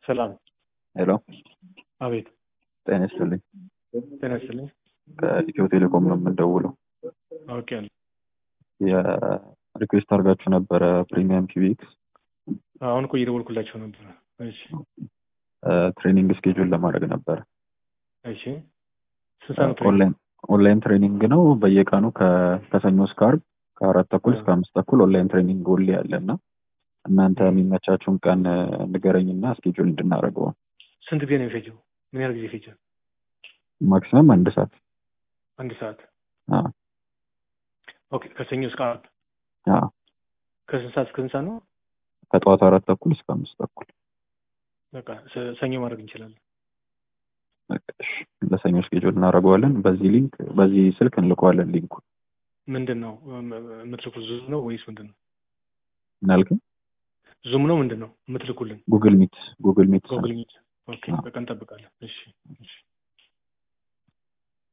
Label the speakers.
Speaker 1: ሰላም።
Speaker 2: ሄሎ፣
Speaker 1: አቤት።
Speaker 2: ጤና ይስጥልኝ።
Speaker 1: ጤና ይስጥልኝ።
Speaker 2: ከኢትዮ ቴሌኮም ነው የምንደውለው።
Speaker 1: አውቄያለሁ።
Speaker 2: የሪኩዌስት አድርጋችሁ ነበረ ፕሪሚየም ኪዊክስ
Speaker 1: አሁን እኮ እየደወልኩላቸው ነበረ። እሺ
Speaker 2: ትሬኒንግ ስኬጁል ለማድረግ ነበረ።
Speaker 1: እሺ። ስንት ሰዓት ነው ትሬኒንግ?
Speaker 2: ኦንላይን ትሬኒንግ ነው። በየቀኑ ከሰኞ እስከ ዓርብ ከ4 ተኩል እስከ 5 ተኩል ኦንላይን ትሬኒንግ ሁሌ ያለ እና እናንተ የሚመቻችሁን ቀን ንገረኝና ስኬጁል እንድናደርገው።
Speaker 1: ስንት ጊዜ ነው የሚፈጀው? ምን ያህል ጊዜ ይፈጃል?
Speaker 2: ማክሲመም 1 ሰዓት።
Speaker 1: 1 ሰዓት።
Speaker 2: አዎ
Speaker 1: ኦኬ። ከሰኞ እስከ ዓርብ።
Speaker 2: አዎ።
Speaker 1: ከስንት ሰዓት እስከ ስንት ሰዓት ነው?
Speaker 2: ከጠዋት 4 ተኩል እስከ 5 ተኩል።
Speaker 1: በቃ ሰኞ ማድረግ እንችላለን።
Speaker 2: ለሰኞ ስኬጁል እናደርገዋለን። በዚህ ስልክ እንልከዋለን ሊንኩ።
Speaker 1: ምንድን ነው የምትልኩት? ዙም ነው ወይስ ምንድን ነው?
Speaker 2: ምናልከኝ?
Speaker 1: ዙም ነው ምንድን ነው የምትልኩልን?
Speaker 2: ጉግል ሚት።
Speaker 1: ጉግል ሚት። ኦኬ። በቃ እንጠብቃለን። እሺ